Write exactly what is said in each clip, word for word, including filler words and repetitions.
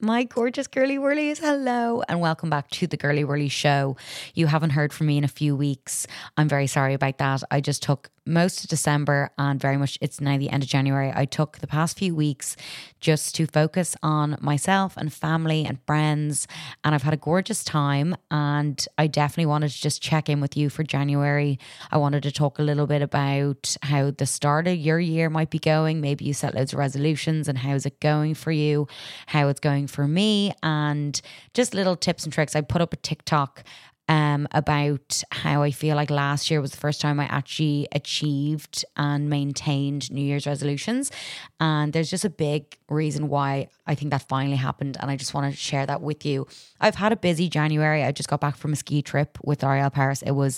My gorgeous girly whirlies, hello and welcome back to the Girly Whirly Show. You haven't heard from me in a few weeks. I'm very sorry about that. I just took most of December and very much it's now the end of January. I took the past few weeks just to focus on myself and family and friends, and I've had a gorgeous time, and I definitely wanted to just check in with you for January. I wanted to talk a little bit about how the start of your year might be going. Maybe you set loads of resolutions and how's it going for you, how it's going for me, and just little tips and tricks. I put up a TikTok um, about how I feel like last year was the first time I actually achieved and maintained New Year's resolutions. And there's just a big reason why I think that finally happened. And I just wanted to share that with you. I've had a busy January. I just got back from a ski trip with L'Oréal Paris. It was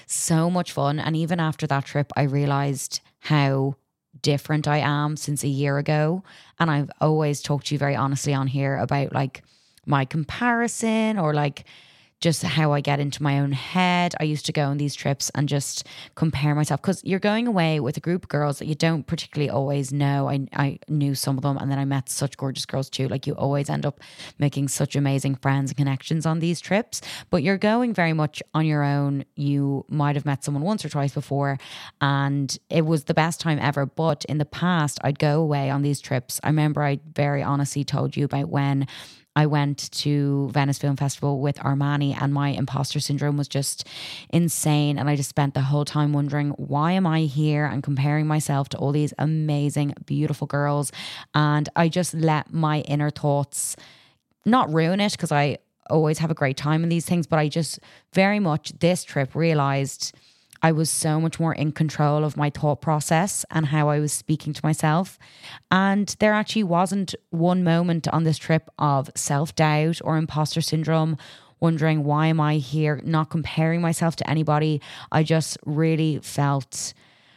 so much fun. And even after that trip, I realized how different I am since a year ago. And I've always talked to you very honestly on here about like my comparison or like just how I get into my own head. I used to go on these trips and just compare myself because you're going away with a group of girls that you don't particularly always know. I, I knew some of them, and then I met such gorgeous girls too. Like you always end up making such amazing friends and connections on these trips, but you're going very much on your own. You might have met someone once or twice before and it was the best time ever. But in the past, I'd go away on these trips. I remember I very honestly told you about when I went to Venice Film Festival with Armani and my imposter syndrome was just insane. And I just spent the whole time wondering, why am I here and comparing myself to all these amazing, beautiful girls? And I just let my inner thoughts not ruin it because I always have a great time in these things, but I just very much this trip realized I was so much more in control of my thought process and how I was speaking to myself. And there actually wasn't one moment on this trip of self-doubt or imposter syndrome, wondering why am I here, not comparing myself to anybody. I just really felt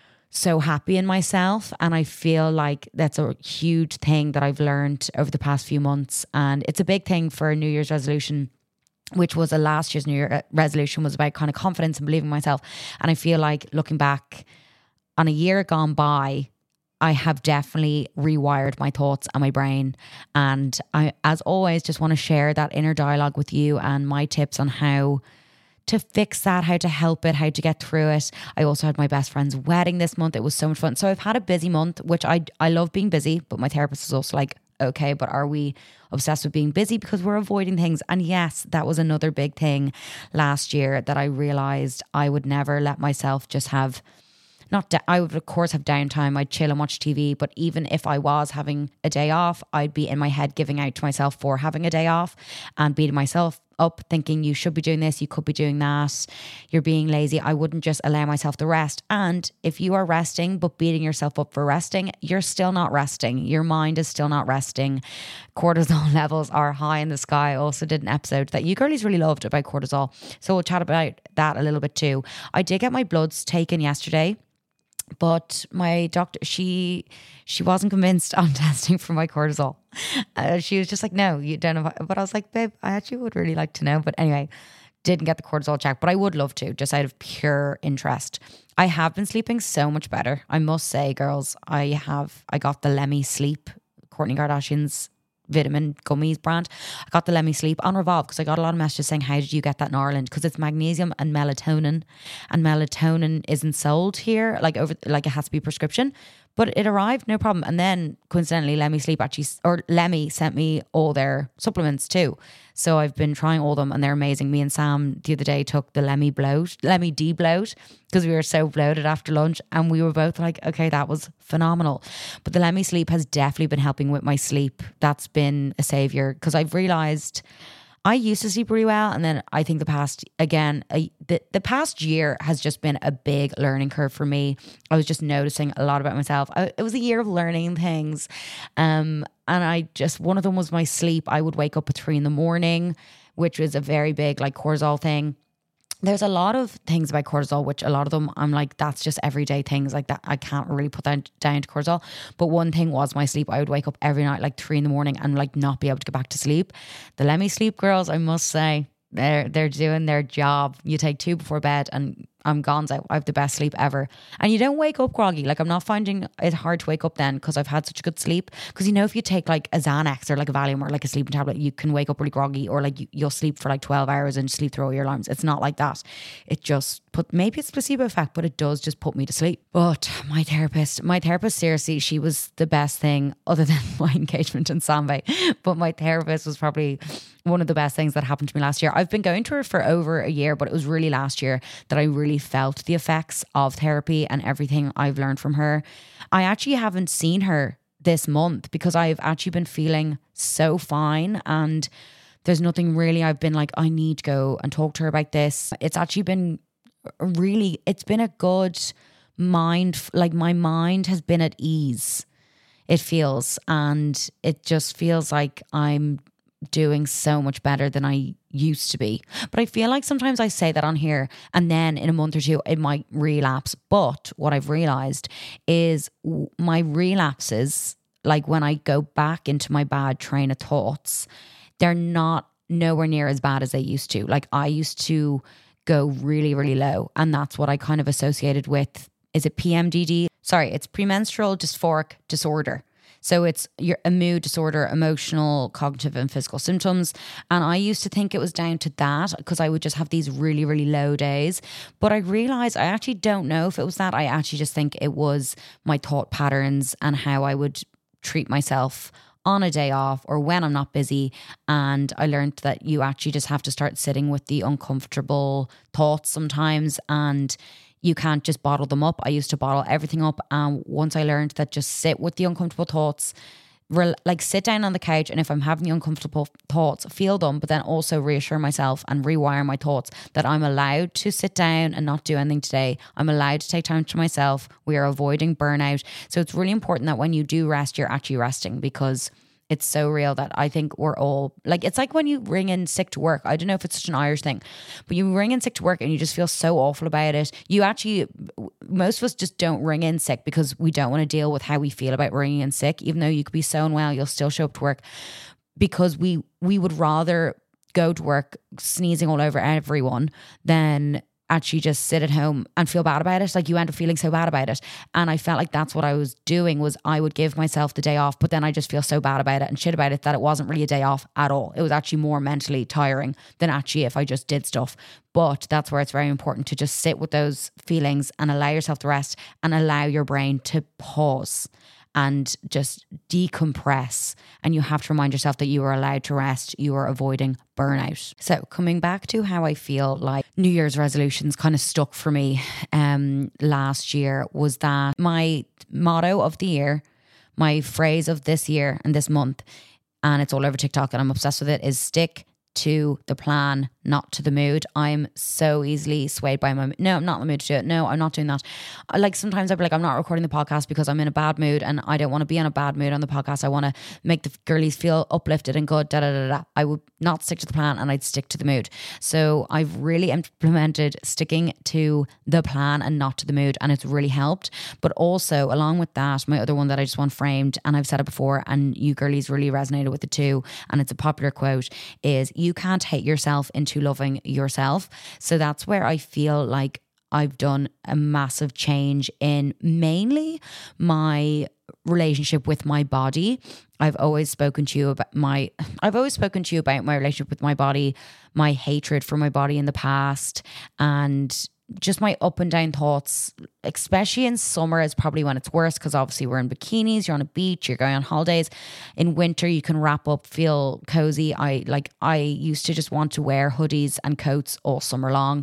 so happy in myself. And I feel like that's a huge thing that I've learned over the past few months. And it's a big thing for a New Year's resolution, which was a last year's New Year resolution, was about kind of confidence and believing in myself. And I feel like looking back on a year gone by, I have definitely rewired my thoughts and my brain. And I, as always, just want to share that inner dialogue with you and my tips on how to fix that, how to help it, how to get through it. I also had my best friend's wedding this month. It was so much fun. So I've had a busy month, which I, I love being busy, but my therapist is also like, okay, but are we obsessed with being busy because we're avoiding things? And yes, that was another big thing last year that I realized I would never let myself just have, not, da- I would of course have downtime. I'd chill and watch T V, but even if I was having a day off, I'd be in my head giving out to myself for having a day off and beating myself up thinking you should be doing this, you could be doing that, you're being lazy. I wouldn't just allow myself to rest. And if you are resting but beating yourself up for resting, you're still not resting. Your mind is still not resting. Cortisol levels are high in the sky. I also did an episode that you girlies really loved about cortisol, so we'll chat about that a little bit too. I did get my bloods taken yesterday, but my doctor, she she wasn't convinced on testing for my cortisol. Uh, she was just like, no, you don't know. But I was like, babe, I actually would really like to know. But anyway, didn't get the cortisol check, but I would love to, just out of pure interest. I have been sleeping so much better. I must say, girls, I have, I got the Lemmy Sleep, Kourtney Kardashian's vitamin gummies brand. I got the Let Me Sleep on Revolve because I got a lot of messages saying, how did you get that in Ireland? Because it's magnesium and melatonin, and melatonin isn't sold here, like over, like it has to be prescription. But it arrived, no problem. And then coincidentally, Let Me Sleep actually, or Lemmy sent me all their supplements too. So I've been trying all of them and they're amazing. Me and Sam the other day took the Lemmy bloat, Lemmy D bloat, because we were so bloated after lunch. And we were both like, okay, that was phenomenal. But the Let Me Sleep has definitely been helping with my sleep. That's been a savior because I've realized I used to sleep really well. And then I think the past, again, a, the, the past year has just been a big learning curve for me. I was just noticing a lot about myself. I, it was a year of learning things. Um, and I just, one of them was my sleep. I would wake up at three in the morning, which was a very big like cortisol thing. There's a lot of things about cortisol, which a lot of them I'm like, that's just everyday things like that. I can't really put that down to cortisol. But one thing was my sleep. I would wake up every night like three in the morning and like not be able to get back to sleep. The Let Me Sleep girls, I must say, they're they're doing their job. You take two before bed and I'm gonzo. I have the best sleep ever. And you don't wake up groggy. Like I'm not finding it hard to wake up then because I've had such a good sleep. Because you know, if you take like a Xanax or like a Valium or like a sleeping tablet, you can wake up really groggy, or like you, you'll sleep for like twelve hours and sleep through all your alarms. It's not like that. It just put, maybe it's placebo effect, but it does just put me to sleep. But my therapist, my therapist, seriously, she was the best thing other than my engagement in Sambe. But my therapist was probably one of the best things that happened to me last year. I've been going to her for over a year, but it was really last year that I really felt the effects of therapy and everything I've learned from her. I actually haven't seen her this month because I've actually been feeling so fine, and there's nothing really I've been like, I need to go and talk to her about this. It's actually been really, it's been a good mind, like my mind has been at ease, it feels, and it just feels like I'm doing so much better than I used to be. But I feel like sometimes I say that on here and then in a month or two it might relapse. But what I've realized is my relapses, like when I go back into my bad train of thoughts, they're not nowhere near as bad as they used to. Like I used to go really, really low, and that's what I kind of associated with, is it P M D D? Sorry, it's premenstrual dysphoric disorder. So it's your a mood disorder, emotional, cognitive and physical symptoms. And I used to think it was down to that because I would just have these really, really low days. But I realized I actually don't know if it was that. I actually just think it was my thought patterns and how I would treat myself on a day off or when I'm not busy. And I learned that you actually just have to start sitting with the uncomfortable thoughts sometimes, and you can't just bottle them up. I used to bottle everything up. And once I learned that just sit with the uncomfortable thoughts, re- like sit down on the couch, and if I'm having the uncomfortable thoughts, feel them, but then also reassure myself and rewire my thoughts that I'm allowed to sit down and not do anything today. I'm allowed to take time to myself. We are avoiding burnout. So it's really important that when you do rest, you're actually resting, because it's so real that I think we're all like, it's like when you ring in sick to work. I don't know if it's such an Irish thing, but you ring in sick to work and you just feel so awful about it. You actually, most of us just don't ring in sick because we don't want to deal with how we feel about ringing in sick. Even though you could be so unwell, you'll still show up to work, because we, we would rather go to work sneezing all over everyone than actually just sit at home and feel bad about it. Like you end up feeling so bad about it. And I felt like that's what I was doing, was I would give myself the day off, but then I just feel so bad about it and shit about it that it wasn't really a day off at all. It was actually more mentally tiring than actually if I just did stuff. But that's where it's very important to just sit with those feelings and allow yourself to rest and allow your brain to pause and just decompress. And you have to remind yourself that you are allowed to rest. You are avoiding burnout. So coming back to how I feel like New Year's resolutions kind of stuck for me um, last year, was that my motto of the year, my phrase of this year and this month, and it's all over TikTok and I'm obsessed with it, is stick to the plan, not to the mood. I'm so easily swayed by my, no, I'm not in the mood to do it. No, I'm not doing that. I, like sometimes I'd be like, I'm not recording the podcast because I'm in a bad mood and I don't want to be in a bad mood on the podcast. I want to make the girlies feel uplifted and good, da da da da. I would not stick to the plan and I'd stick to the mood. So I've really implemented sticking to the plan and not to the mood, and it's really helped. But also along with that, my other one that I just want framed, and I've said it before and you girlies really resonated with it too, and it's a popular quote, is you can't hate yourself into loving yourself. So that's where I feel like I've done a massive change in mainly my relationship with my body. I've always spoken to you about my, I've always spoken to you about my relationship with my body, my hatred for my body in the past, and just my up and down thoughts, especially in summer is probably when it's worse, because obviously we're in bikinis, you're on a beach, you're going on holidays. In winter you can wrap up, feel cozy. I like I used to just want to wear hoodies and coats all summer long,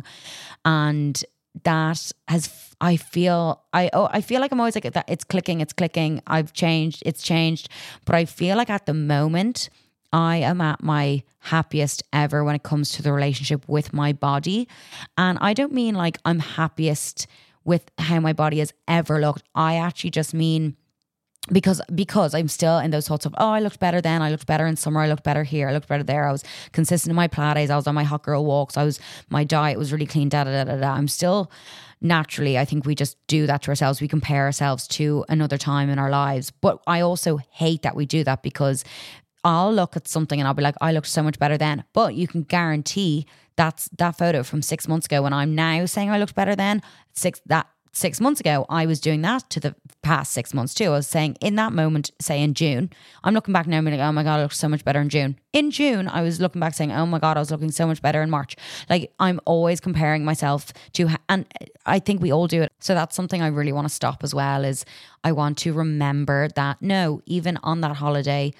and that has I feel I oh I feel like I'm always like that. It's clicking, it's clicking. I've changed, it's changed, but I feel like at the moment I am at my happiest ever when it comes to the relationship with my body. And I don't mean like I'm happiest with how my body has ever looked. I actually just mean because because I'm still in those thoughts of, oh, I looked better then, I looked better in summer, I looked better here, I looked better there, I was consistent in my Pilates, I was on my hot girl walks, I was, my diet was really clean, da da da da da. I'm still naturally, I think we just do that to ourselves. We compare ourselves to another time in our lives. But I also hate that we do that, because I'll look at something and I'll be like, I looked so much better then. But you can guarantee that's that photo from six months ago when I'm now saying I looked better then. Six that six months ago, I was doing that to the past six months too. I was saying in that moment, say in June, I'm looking back now and being like, oh my God, I looked so much better in June. In June, I was looking back saying, oh my God, I was looking so much better in March. Like I'm always comparing myself to, and I think we all do it. So that's something I really want to stop as well, is I want to remember that no, even on that holiday,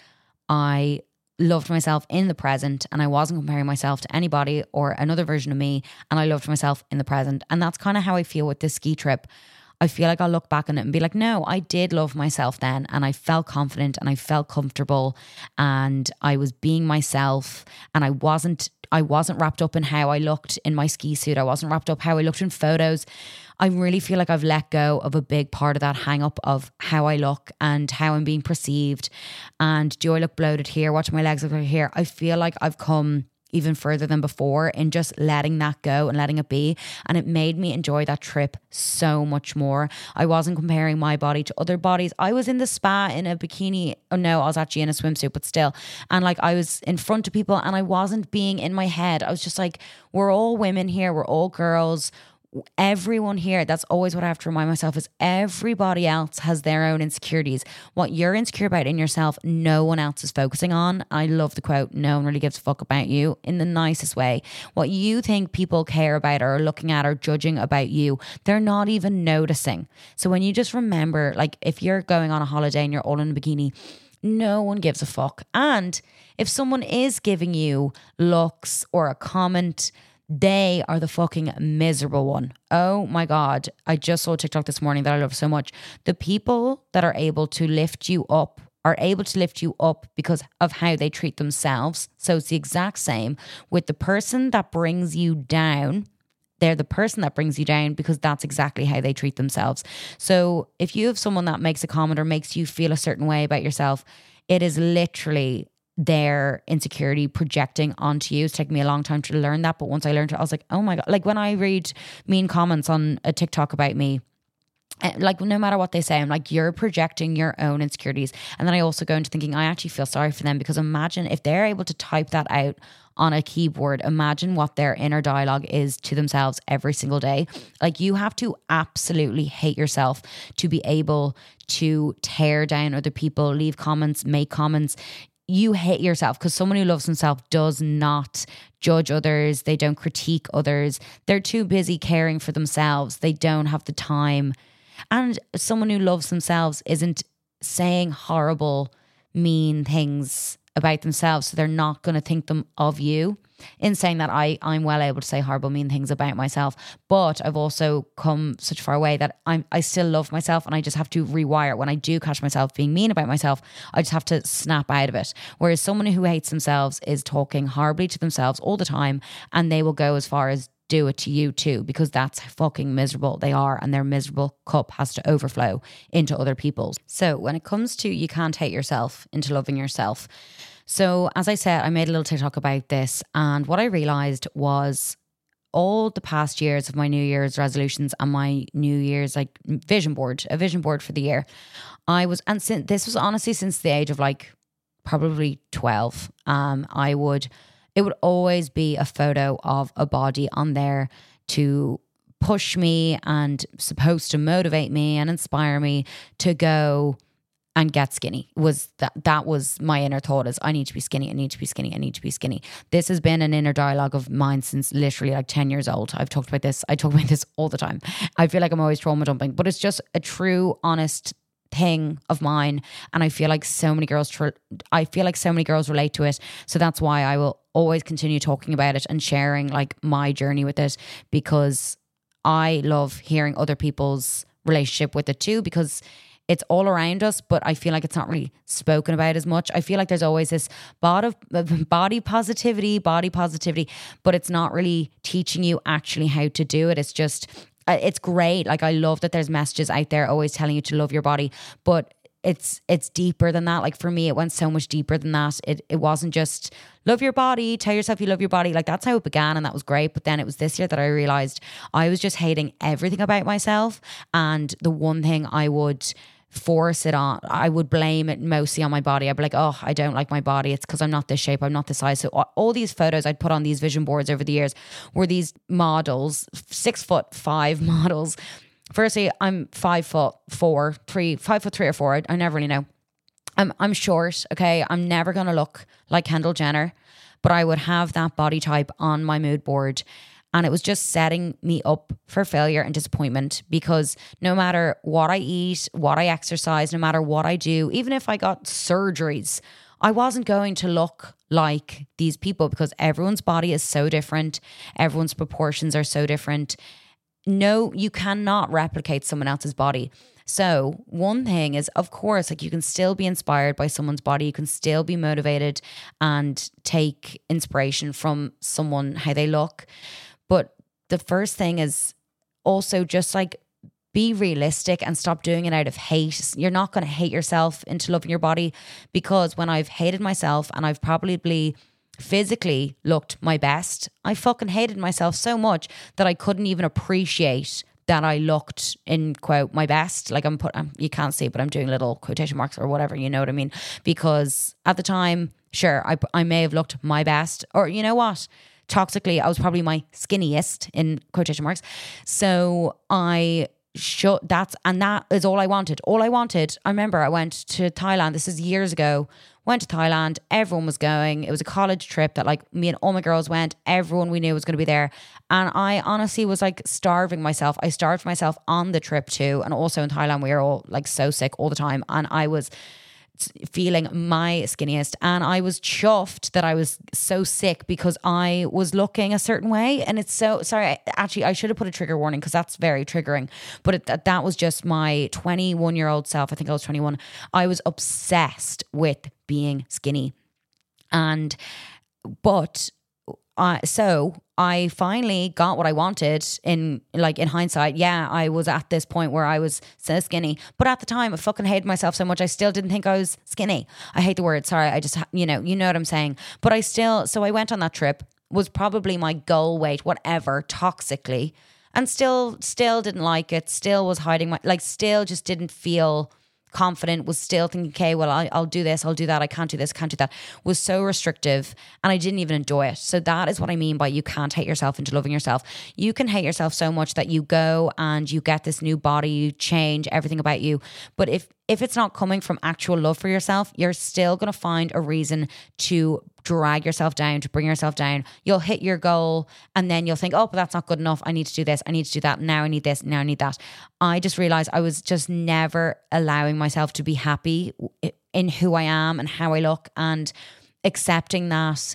I loved myself in the present and I wasn't comparing myself to anybody or another version of me, and I loved myself in the present. And that's kind of how I feel with this ski trip. I feel like I'll look back on it and be like, no, I did love myself then, and I felt confident and I felt comfortable and I was being myself, and I wasn't I wasn't wrapped up in how I looked in my ski suit. I wasn't wrapped up how I looked in photos. I really feel like I've let go of a big part of that hang up of how I look and how I'm being perceived. And do I look bloated here? What do my legs look like here? I feel like I've come even further than before in just letting that go and letting it be. And it made me enjoy that trip so much more. I wasn't comparing my body to other bodies. I was in the spa in a bikini. Oh no, I was actually in a swimsuit, but still. And like I was in front of people and I wasn't being in my head. I was just like, we're all women here. We're all girls. Everyone here, that's always what I have to remind myself, is everybody else has their own insecurities. What you're insecure about in yourself, no one else is focusing on. I love the quote, no one really gives a fuck about you, in the nicest way. What you think people care about or are looking at or judging about you, they're not even noticing. So when you just remember, like if you're going on a holiday and you're all in a bikini, no one gives a fuck. And if someone is giving you looks or a comment, they are the fucking miserable one. Oh my God. I just saw a TikTok this morning that I love so much. The people that are able to lift you up are able to lift you up because of how they treat themselves. So it's the exact same with the person that brings you down. They're the person that brings you down because that's exactly how they treat themselves. So if you have someone that makes a comment or makes you feel a certain way about yourself, it is literally their insecurity projecting onto you. It's taken me a long time to learn that, but once I learned it, I was like, oh my God. Like when I read mean comments on a TikTok about me, like no matter what they say, I'm like, you're projecting your own insecurities. And then I also go into thinking, I actually feel sorry for them, because imagine if they're able to type that out on a keyboard, imagine what their inner dialogue is to themselves every single day. Like you have to absolutely hate yourself to be able to tear down other people, leave comments, make comments. You hate yourself, because someone who loves himself does not judge others. They don't critique others. They're too busy caring for themselves. They don't have the time. And someone who loves themselves isn't saying horrible, mean things about themselves. So they're not going to think them of you. In saying that, I, I'm well able to say horrible, mean things about myself, but I've also come such far away that I'm, I still love myself, and I just have to rewire. When I do catch myself being mean about myself, I just have to snap out of it. Whereas someone who hates themselves is talking horribly to themselves all the time, and they will go as far as do it to you too, because that's how fucking miserable they are, and their miserable cup has to overflow into other people's. So when it comes to you can't hate yourself into loving yourself. So as I said, I made a little TikTok about this, and what I realized was all the past years of my New Year's resolutions and my New Year's like vision board, a vision board for the year, I was, and since this was honestly since the age of like probably twelve, um, I would, it would always be a photo of a body on there to push me and supposed to motivate me and inspire me to go and get skinny. Was that that was my inner thought, is I need to be skinny, I need to be skinny, I need to be skinny. This has been an inner dialogue of mine since literally like ten years old. I've talked about this. I talk about this all the time. I feel like I'm always trauma dumping, but it's just a true, honest thing of mine. And I feel like so many girls, tr- I feel like so many girls relate to it. So that's why I will always continue talking about it and sharing like my journey with it, because I love hearing other people's relationship with it too, because it's all around us, but I feel like it's not really spoken about as much. I feel like there's always this body, body positivity, body positivity, but it's not really teaching you actually how to do it. It's just, it's great. Like I love that there's messages out there always telling you to love your body, but it's it's deeper than that. Like for me, it went so much deeper than that. It it wasn't just love your body, tell yourself you love your body. Like that's how it began, and that was great. But then it was this year that I realized I was just hating everything about myself. And the one thing I would force it on. I would blame it mostly on my body. I'd be like, oh, I don't like my body. It's because I'm not this shape. I'm not this size. So all these photos I'd put on these vision boards over the years were these models, six foot five models. Firstly, I'm five foot four, three, five foot three or four. I, I never really know. I'm I'm short. Okay, I'm never gonna look like Kendall Jenner, but I would have that body type on my mood board. And it was just setting me up for failure and disappointment, because no matter what I eat, what I exercise, no matter what I do, even if I got surgeries, I wasn't going to look like these people, because everyone's body is so different. Everyone's proportions are so different. No, you cannot replicate someone else's body. So one thing is, of course, like you can still be inspired by someone's body. You can still be motivated and take inspiration from someone, how they look. But the first thing is also just like be realistic and stop doing it out of hate. You're not going to hate yourself into loving your body, because when I've hated myself and I've probably physically looked my best, I fucking hated myself so much that I couldn't even appreciate that I looked, in quote, my best. Like I'm put, I'm, you can't see, but I'm doing little quotation marks or whatever, you know what I mean? Because at the time, sure, I, I may have looked my best, or you know what? Toxically, I was probably my skinniest, in quotation marks. So I should, that's, and that is all I wanted. All I wanted, I remember I went to Thailand, this is years ago, went to Thailand, everyone was going. It was a college trip that like me and all my girls went. Everyone we knew was going to be there. And I honestly was like starving myself. I starved myself on the trip too. And also in Thailand, we were all like so sick all the time. And I was feeling my skinniest, and I was chuffed that I was so sick because I was looking a certain way. And it's so sorry, actually I should have put a trigger warning, because that's very triggering, but it, that, that was just my twenty-one year old self. I think I was twenty-one. I was obsessed with being skinny. And but uh, so I finally got what I wanted in like in hindsight. Yeah, I was at this point where I was so skinny, but at the time I fucking hated myself so much. I still didn't think I was skinny. I hate the word. Sorry. I just, you know, you know what I'm saying, but I still, so I went on that trip, was probably my goal weight, whatever, toxically, and still, still didn't like it. Still was hiding my, like still just didn't feel confident, was still thinking, okay, well, I, I'll do this, I'll do that, I can't do this, can't do that, was so restrictive, and I didn't even enjoy it. So that is what I mean by you can't hate yourself into loving yourself. You can hate yourself so much that you go and you get this new body, you change everything about you. But if if it's not coming from actual love for yourself, you're still going to find a reason to drag yourself down, to bring yourself down. You'll hit your goal and then you'll think, oh, but that's not good enough. I need to do this. I need to do that. Now I need this. Now I need that. I just realized I was just never allowing myself to be happy in who I am and how I look, and accepting that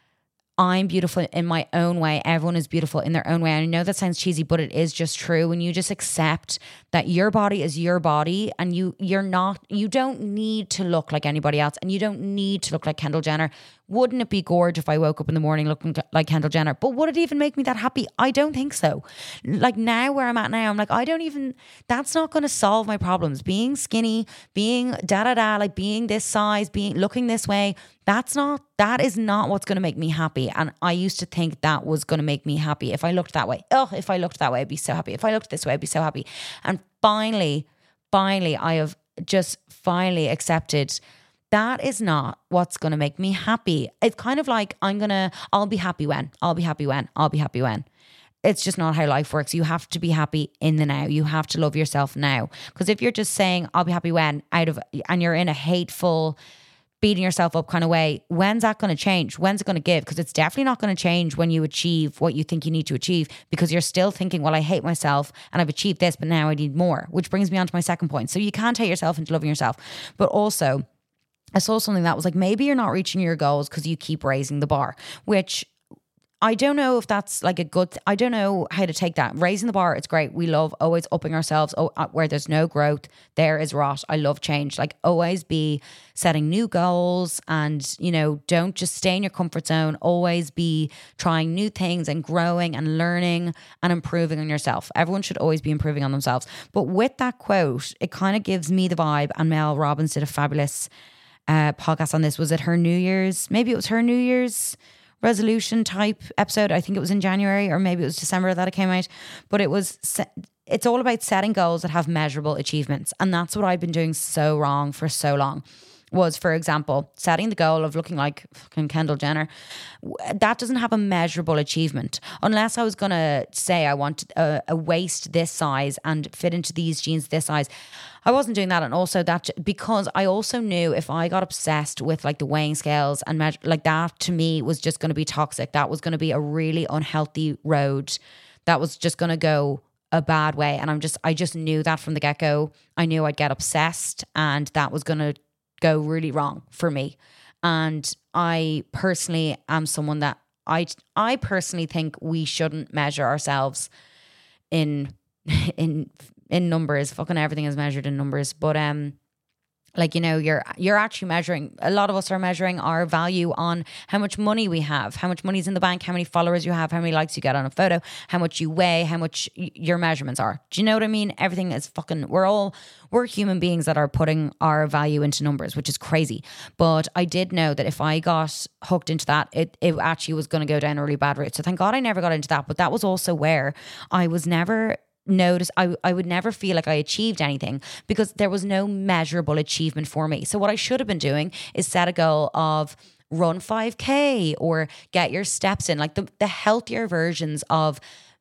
I'm beautiful in my own way. Everyone is beautiful in their own way. And I know that sounds cheesy, but it is just true. When you just accept that your body is your body, and you, you're not, you don't need to look like anybody else, and you don't need to look like Kendall Jenner. Wouldn't it be gorgeous if I woke up in the morning looking like Kendall Jenner? But would it even make me that happy? I don't think so. Like now where I'm at now, I'm like, I don't even, that's not going to solve my problems. Being skinny, being da da da, like being this size, being looking this way, that's not, that is not what's going to make me happy. And I used to think that was going to make me happy. If I looked that way, oh, if I looked that way, I'd be so happy. If I looked this way, I'd be so happy. And finally, finally, I have just finally accepted that is not what's going to make me happy. It's kind of like, I'm going to, I'll be happy when, I'll be happy when, I'll be happy when. It's just not how life works. You have to be happy in the now. You have to love yourself now. Because if you're just saying, I'll be happy when, out of, and you're in a hateful, beating yourself up kind of way, when's that going to change? When's it going to give? Because it's definitely not going to change when you achieve what you think you need to achieve, because you're still thinking, well, I hate myself and I've achieved this, but now I need more, which brings me on to my second point. So you can't hate yourself into loving yourself. But also, I saw something that was like, maybe you're not reaching your goals because you keep raising the bar, which I don't know if that's like a good, th- I don't know how to take that. Raising the bar, it's great. We love always upping ourselves. Oh, uh, where there's no growth, there is rot. I love change. Like always be setting new goals, and, you know, don't just stay in your comfort zone. Always be trying new things and growing and learning and improving on yourself. Everyone should always be improving on themselves. But with that quote, it kind of gives me the vibe, and Mel Robbins did a fabulous uh, podcast on this. Was it her New Year's? Maybe it was her New Year's resolution type episode. I think it was in January, or maybe it was December that it came out, but it was it's all about setting goals that have measurable achievements. And that's what I've been doing so wrong for so long. Was, for example, setting the goal of looking like fucking Kendall Jenner. That doesn't have a measurable achievement. Unless I was going to say I want a, a waist this size and fit into these jeans this size. I wasn't doing that. And also that, because I also knew if I got obsessed with like the weighing scales and measure, like that to me was just going to be toxic. That was going to be a really unhealthy road. That was just going to go a bad way. And I'm just, I just knew that from the get-go. I knew I'd get obsessed and that was going to go really wrong for me. And I personally am someone that I I personally think we shouldn't measure ourselves in in in numbers. Fucking everything is measured in numbers. But um like, you know, you're you're actually measuring, a lot of us are measuring our value on how much money we have, how much money's in the bank, how many followers you have, how many likes you get on a photo, how much you weigh, how much y- your measurements are. Do you know what I mean? Everything is fucking, we're all, we're human beings that are putting our value into numbers, which is crazy. But I did know that if I got hooked into that, it, it actually was going to go down a really bad route. So thank God I never got into that. But that was also where I was never notice I, I would never feel like I achieved anything because there was no measurable achievement for me. So what I should have been doing is set a goal of run five K or get your steps in, like the, the healthier versions of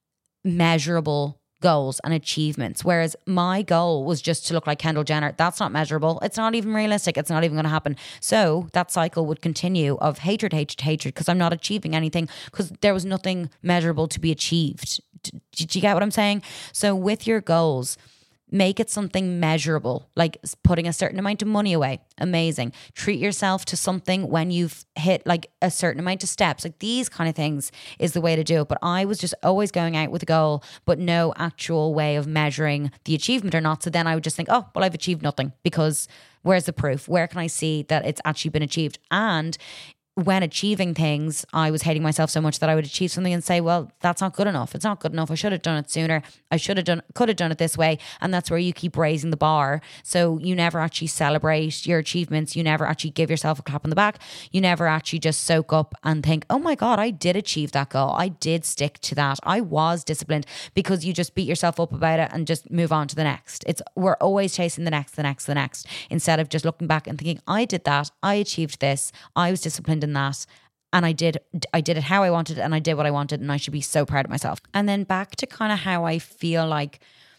measurable goals and achievements. Whereas my goal was just to look like Kendall Jenner. That's not measurable. It's not even realistic. It's not even going to happen. So that cycle would continue of hatred, hatred, hatred, because I'm not achieving anything because there was nothing measurable to be achieved. Did you get what I'm saying? So with your goals, make it something measurable, like putting a certain amount of money away. Amazing. Treat yourself to something when you've hit like a certain amount of steps. Like these kind of things is the way to do it. But I was just always going out with a goal, but no actual way of measuring the achievement or not. So then I would just think, oh, well, I've achieved nothing because where's the proof? Where can I see that it's actually been achieved? And when achieving things, I was hating myself so much that I would achieve something and say, well, that's not good enough. It's not good enough. I should have done it sooner. I should have done, could have done it this way. And that's where you keep raising the bar. So you never actually celebrate your achievements. You never actually give yourself a clap on the back. You never actually just soak up and think, oh my God, I did achieve that goal. I did stick to that. I was disciplined, because you just beat yourself up about it and just move on to the next. It's, we're always chasing the next, the next, the next, instead of just looking back and thinking, I did that. I achieved this. I was disciplined in that, and I did I did it how I wanted, and I did what I wanted, and I should be so proud of myself. And then back to kind of how I feel like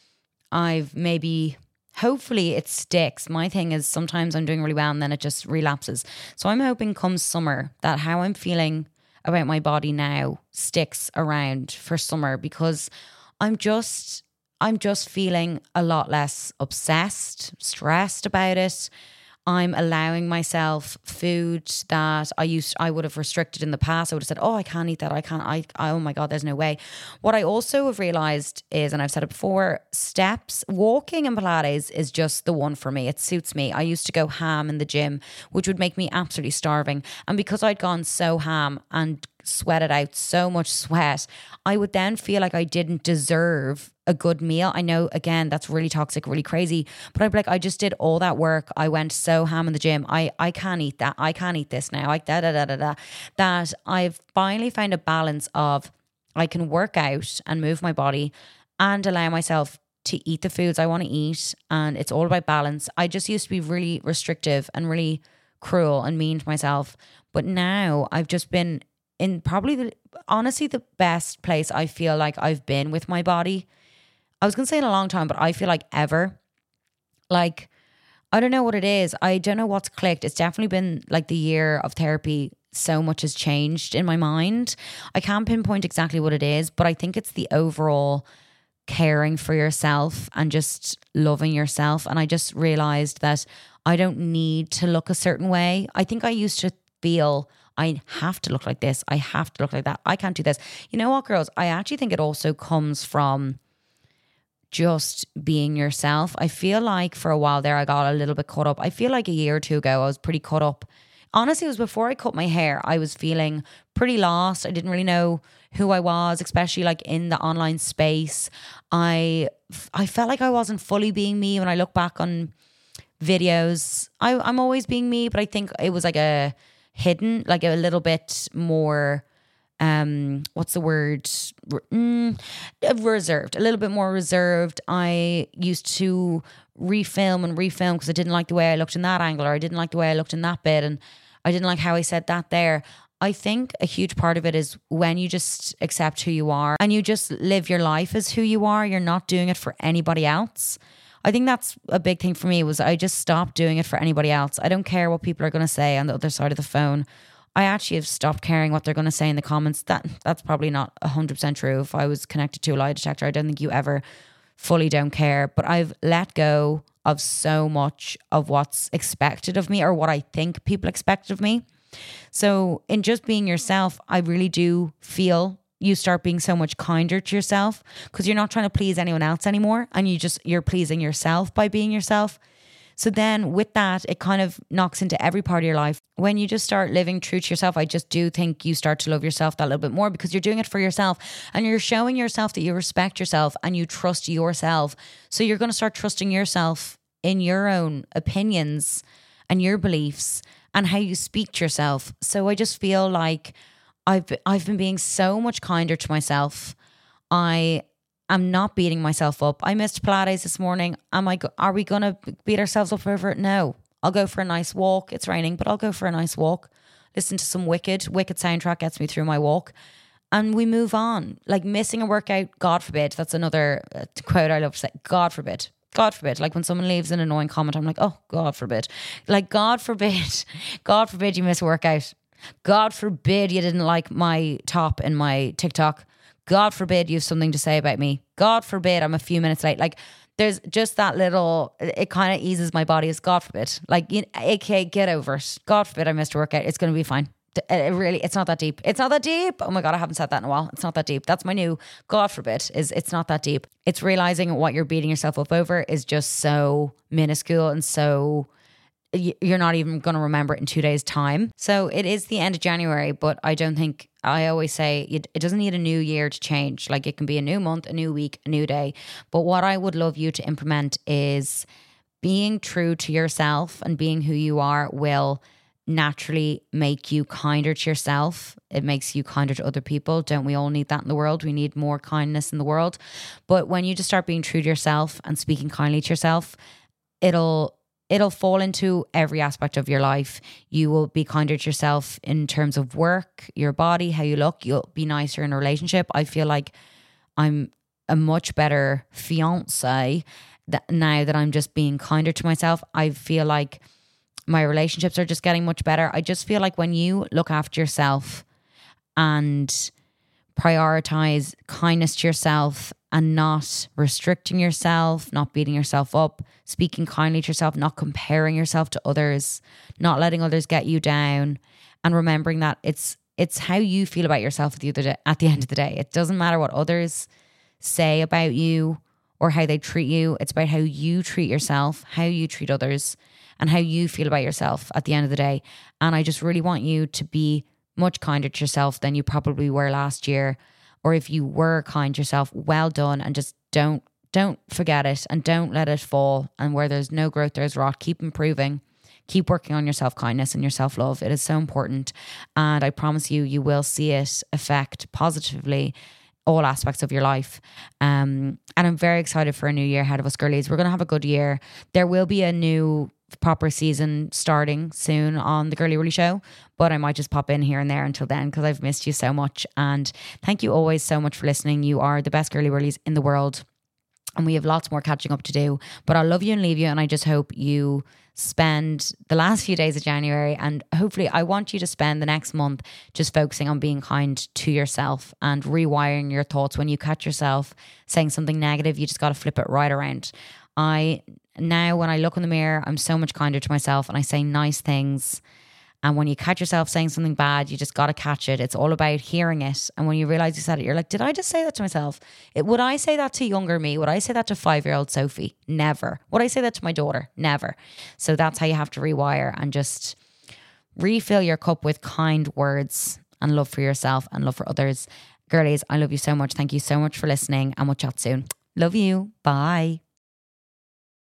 I've maybe, hopefully it sticks. My thing is sometimes I'm doing really well and then it just relapses. So I'm hoping come summer that how I'm feeling about my body now sticks around for summer, because I'm just I'm just feeling a lot less obsessed, stressed about it. I'm allowing myself food that I used, I would have restricted in the past. I would have said, oh, I can't eat that. I can't, I, I, oh my God, there's no way. What I also have realized is, and I've said it before, steps, walking and Pilates is just the one for me. It suits me. I used to go ham in the gym, which would make me absolutely starving. And because I'd gone so ham and sweated out so much sweat, I would then feel like I didn't deserve a good meal. I know, again, that's really toxic, really crazy, but I'd be like, I just did all that work. I went so ham in the gym. I, I can't eat that. I can't eat this now. I da da da da da. That I've finally found a balance of I can work out and move my body and allow myself to eat the foods I want to eat. And it's all about balance. I just used to be really restrictive and really cruel and mean to myself. But now I've just been in probably the, honestly, the best place I feel like I've been with my body. I was going to say in a long time, but I feel like ever. Like, I don't know what it is. I don't know what's clicked. It's definitely been like the year of therapy. So much has changed in my mind. I can't pinpoint exactly what it is, but I think it's the overall caring for yourself and just loving yourself. And I just realized that I don't need to look a certain way. I think I used to feel I have to look like this. I have to look like that. I can't do this. You know what, girls? I actually think it also comes from just being yourself. I feel like for a while there I got a little bit caught up. I feel like a year or two ago I was pretty caught up. Honestly, it was before I cut my hair. I was feeling pretty lost. I didn't really know who I was, especially like in the online space. I I felt like I wasn't fully being me. When I look back on videos, I, I'm always being me, but I think it was like a hidden, like a little bit more um, what's the word? Mm, reserved, a little bit more reserved. I used to refilm and refilm because I didn't like the way I looked in that angle, or I didn't like the way I looked in that bit, and I didn't like how I said that there. I think a huge part of it is when you just accept who you are and you just live your life as who you are. You're not doing it for anybody else. I think that's a big thing for me, was I just stopped doing it for anybody else. I don't care what people are going to say on the other side of the phone. I actually have stopped caring what they're going to say in the comments. That That's probably not one hundred percent true. If I was connected to a lie detector, I don't think you ever fully don't care. But I've let go of so much of what's expected of me, or what I think people expect of me. So in just being yourself, I really do feel you start being so much kinder to yourself, because you're not trying to please anyone else anymore, and you just, you're pleasing yourself by being yourself. So then with that, it kind of knocks into every part of your life. When you just start living true to yourself, I just do think you start to love yourself that little bit more, because you're doing it for yourself and you're showing yourself that you respect yourself and you trust yourself. So you're going to start trusting yourself in your own opinions and your beliefs and how you speak to yourself. So I just feel like I've I've been being so much kinder to myself. I am not beating myself up. I missed Pilates this morning. Am I? Go- are we going to beat ourselves up over it? No. I'll go for a nice walk. It's raining, but I'll go for a nice walk. Listen to some Wicked. Wicked soundtrack gets me through my walk. And we move on. Like missing a workout, God forbid. That's another uh, quote I love to say. God forbid. God forbid. Like when someone leaves an annoying comment, I'm like, oh, God forbid. Like, God forbid. God forbid you miss a workout. God forbid you didn't like my top in my TikTok. God forbid you have something to say about me. God forbid I'm a few minutes late. Like, there's just that little, it kind of eases my body. Is God forbid. Like, you know, A K A get over it. God forbid I missed a workout. It's going to be fine. It really, it's not that deep. It's not that deep. Oh my God, I haven't said that in a while. It's not that deep. That's my new God forbid, is it's not that deep. It's realizing what you're beating yourself up over is just so minuscule, and so you're not even going to remember it in two days' time. So it is the end of January, but I don't think, I always say it doesn't need a new year to change. Like, it can be a new month, a new week, a new day. But what I would love you to implement is being true to yourself, and being who you are will naturally make you kinder to yourself. It makes you kinder to other people. Don't we all need that in the world? We need more kindness in the world. But when you just start being true to yourself and speaking kindly to yourself, it'll it'll fall into every aspect of your life. You will be kinder to yourself in terms of work, your body, how you look. You'll be nicer in a relationship. I feel like I'm a much better fiance that now that I'm just being kinder to myself. I feel like my relationships are just getting much better. I just feel like when you look after yourself and prioritize kindness to yourself, and not restricting yourself, not beating yourself up, speaking kindly to yourself, not comparing yourself to others, not letting others get you down, and remembering that it's it's how you feel about yourself at the other day, at the end of the day. It doesn't matter what others say about you or how they treat you. It's about how you treat yourself, how you treat others, and how you feel about yourself at the end of the day. And I just really want you to be much kinder to yourself than you probably were last year. Or if you were kind to yourself, well done. And just don't don't forget it, and don't let it fall. And where there's no growth, there's rot. Keep improving. Keep working on your self-kindness and your self-love. It is so important. And I promise you, you will see it affect positively all aspects of your life. Um, and I'm very excited for a new year ahead of us, girlies. We're going to have a good year. There will be a new proper season starting soon on the Girly Worly Show, but I might just pop in here and there until then, because I've missed you so much. And thank you always so much for listening. You are the best Girly Worlies in the world, and we have lots more catching up to do. But I love you and leave you, and I just hope you spend the last few days of January, and hopefully I want you to spend the next month just focusing on being kind to yourself and rewiring your thoughts. When you catch yourself saying something negative, you just got to flip it right around. I now, when I look in the mirror, I'm so much kinder to myself, and I say nice things. And when you catch yourself saying something bad, you just got to catch it. It's all about hearing it. And when you realize you said it, you're like, did I just say that to myself? It, would I say that to younger me? Would I say that to five-year-old Sophie? Never. Would I say that to my daughter? Never. So that's how you have to rewire and just refill your cup with kind words and love for yourself and love for others. Girlies, I love you so much. Thank you so much for listening, and we'll chat soon. Love you. Bye.